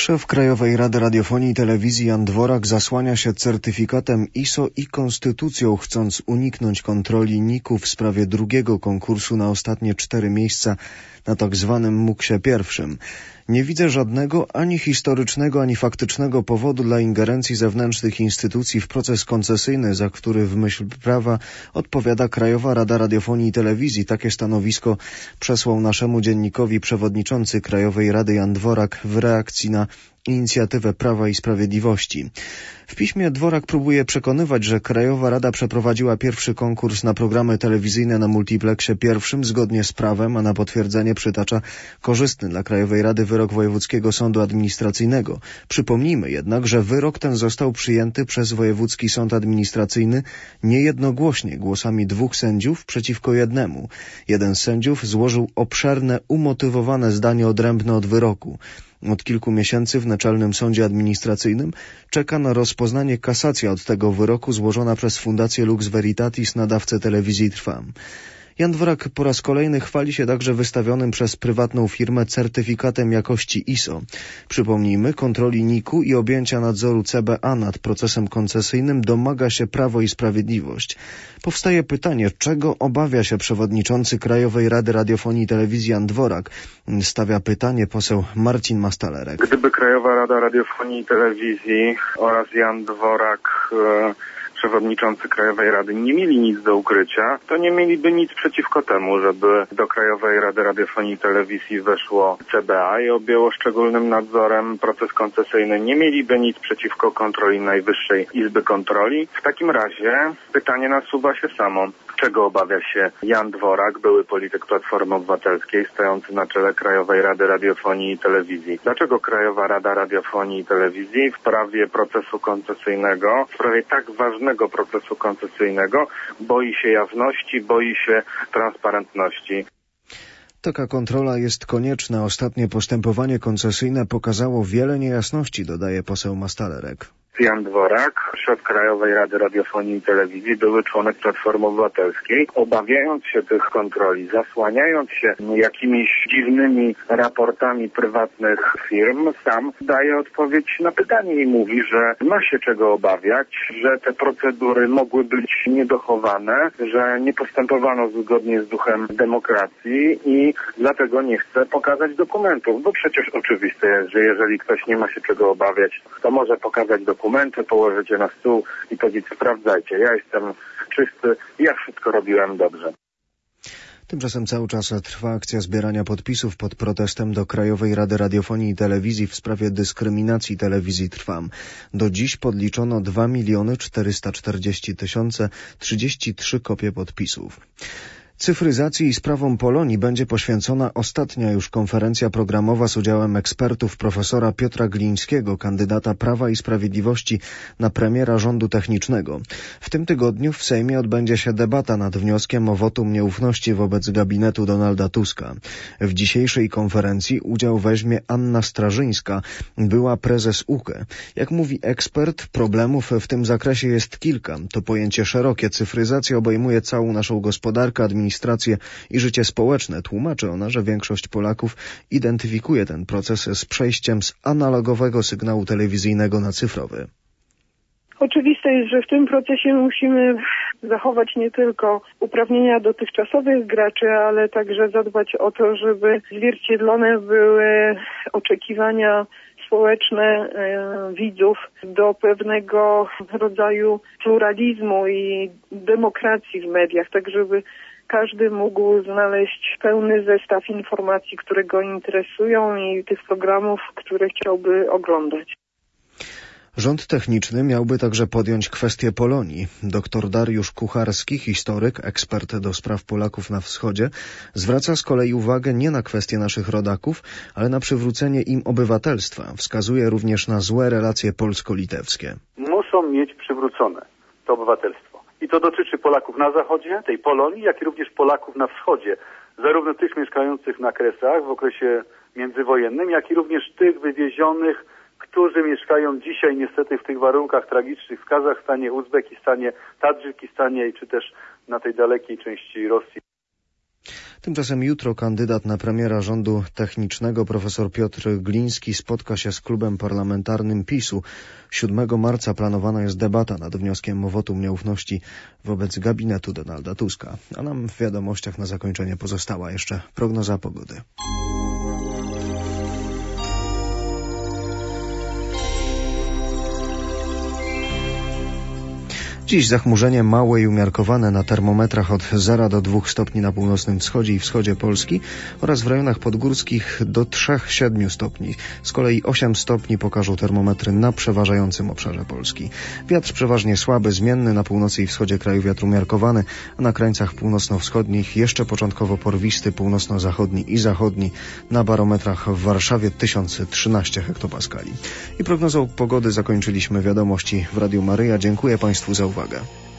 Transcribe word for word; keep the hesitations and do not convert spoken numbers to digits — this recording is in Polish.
Szef Krajowej Rady Radiofonii i Telewizji Jan Dworak zasłania się certyfikatem I S O i konstytucją, chcąc uniknąć kontroli N I K-u w sprawie drugiego konkursu na ostatnie cztery miejsca na tak zwanym muksie pierwszym. Nie widzę żadnego ani historycznego, ani faktycznego powodu dla ingerencji zewnętrznych instytucji w proces koncesyjny, za który w myśl prawa odpowiada Krajowa Rada Radiofonii i Telewizji. Takie stanowisko przesłał naszemu dziennikowi przewodniczący Krajowej Rady Jan Dworak w reakcji na inicjatywę Prawa i Sprawiedliwości. W piśmie Dworak próbuje przekonywać, że Krajowa Rada przeprowadziła pierwszy konkurs na programy telewizyjne na multipleksie pierwszym zgodnie z prawem, a na potwierdzenie przytacza korzystny dla Krajowej Rady wyrok Wojewódzkiego Sądu Administracyjnego. Przypomnijmy jednak, że wyrok ten został przyjęty przez Wojewódzki Sąd Administracyjny niejednogłośnie, głosami dwóch sędziów przeciwko jednemu. Jeden z sędziów złożył obszerne, umotywowane zdanie odrębne od wyroku. Od kilku miesięcy w Naczelnym Sądzie Administracyjnym czeka na rozpoznanie kasacja od tego wyroku złożona przez Fundację Lux Veritatis, nadawcę telewizji Trwam. Jan Dworak po raz kolejny chwali się także wystawionym przez prywatną firmę certyfikatem jakości I S O. Przypomnijmy, kontroli N I K-u i objęcia nadzoru C B A nad procesem koncesyjnym domaga się Prawo i Sprawiedliwość. Powstaje pytanie, czego obawia się przewodniczący Krajowej Rady Radiofonii i Telewizji Jan Dworak? Stawia pytanie poseł Marcin Mastalerek. Gdyby Krajowa Rada Radiofonii i Telewizji oraz Jan Dworak, e, przewodniczący Krajowej Rady, nie mieli nic do ukrycia, to nie mieliby nic przeciwko temu, żeby do Krajowej Rady Radiofonii i Telewizji weszło C B A i objęło szczególnym nadzorem proces koncesyjny. Nie mieliby nic przeciwko kontroli Najwyższej Izby Kontroli. W takim razie pytanie nasuwa się samo. Czego obawia się Jan Dworak, były polityk Platformy Obywatelskiej, stojący na czele Krajowej Rady Radiofonii i Telewizji? Dlaczego Krajowa Rada Radiofonii i Telewizji w sprawie procesu koncesyjnego, w sprawie tak ważnego procesu koncesyjnego, boi się jawności, boi się transparentności? Taka kontrola jest konieczna. Ostatnie postępowanie koncesyjne pokazało wiele niejasności, dodaje poseł Mastalerek. Jan Dworak, szef Krajowej Rady Radiofonii i Telewizji, były członek Platformy Obywatelskiej, obawiając się tych kontroli, zasłaniając się jakimiś dziwnymi raportami prywatnych firm, sam daje odpowiedź na pytanie i mówi, że ma się czego obawiać, że te procedury mogły być niedochowane, że nie postępowano zgodnie z duchem demokracji i dlatego nie chce pokazać dokumentów, bo przecież oczywiste jest, że jeżeli ktoś nie ma się czego obawiać, to może pokazać dokumenty, dokumenty, położyć je na stół i powiedzieć: sprawdzajcie, ja jestem czysty, ja wszystko robiłem dobrze. Tymczasem cały czas trwa akcja zbierania podpisów pod protestem do Krajowej Rady Radiofonii i Telewizji w sprawie dyskryminacji telewizji Trwam. Do dziś podliczono dwa miliony czterysta czterdzieści tysiące trzydzieści trzy kopie podpisów. Cyfryzacji i sprawom Polonii będzie poświęcona ostatnia już konferencja programowa z udziałem ekspertów profesora Piotra Glińskiego, kandydata Prawa i Sprawiedliwości na premiera rządu technicznego. W tym tygodniu w Sejmie odbędzie się debata nad wnioskiem o wotum nieufności wobec gabinetu Donalda Tuska. W dzisiejszej konferencji udział weźmie Anna Strażyńska, była prezes U K E. Jak mówi ekspert, problemów w tym zakresie jest kilka. To pojęcie szerokie. Cyfryzacja obejmuje całą naszą gospodarkę, administrację, administrację i życie społeczne. Tłumaczy ona, że większość Polaków identyfikuje ten proces z przejściem z analogowego sygnału telewizyjnego na cyfrowy. Oczywiste jest, że w tym procesie musimy zachować nie tylko uprawnienia dotychczasowych graczy, ale także zadbać o to, żeby zwierciedlone były oczekiwania społeczne e, widzów do pewnego rodzaju pluralizmu i demokracji w mediach, tak żeby każdy mógł znaleźć pełny zestaw informacji, które go interesują i tych programów, które chciałby oglądać. Rząd techniczny miałby także podjąć kwestię Polonii. Doktor Dariusz Kucharski, historyk, ekspert do spraw Polaków na wschodzie, zwraca z kolei uwagę nie na kwestię naszych rodaków, ale na przywrócenie im obywatelstwa. Wskazuje również na złe relacje polsko-litewskie. Muszą mieć przywrócone to obywatelstwo. I to dotyczy Polaków na zachodzie, tej Polonii, jak i również Polaków na wschodzie. Zarówno tych mieszkających na Kresach w okresie międzywojennym, jak i również tych wywiezionych, którzy mieszkają dzisiaj niestety w tych warunkach tragicznych w Kazachstanie, Uzbekistanie, Tadżykistanie czy też na tej dalekiej części Rosji. Tymczasem jutro kandydat na premiera rządu technicznego profesor Piotr Gliński spotka się z klubem parlamentarnym PiSu. siódmego marca planowana jest debata nad wnioskiem o wotum nieufności wobec gabinetu Donalda Tuska. A nam w wiadomościach na zakończenie pozostała jeszcze prognoza pogody. Dziś zachmurzenie małe i umiarkowane na termometrach od zera do dwóch stopni na północnym wschodzie i wschodzie Polski oraz w rejonach podgórskich do trzech do siedmiu stopni. Z kolei osiem stopni pokażą termometry na przeważającym obszarze Polski. Wiatr przeważnie słaby, zmienny, na północy i wschodzie kraju wiatr umiarkowany, a na krańcach północno-wschodnich jeszcze początkowo porwisty, północno-zachodni i zachodni. Na barometrach w Warszawie tysiąc trzynaście hektopaskali. I prognozą pogody zakończyliśmy wiadomości w Radiu Maryja. Dziękuję Państwu za uwagę.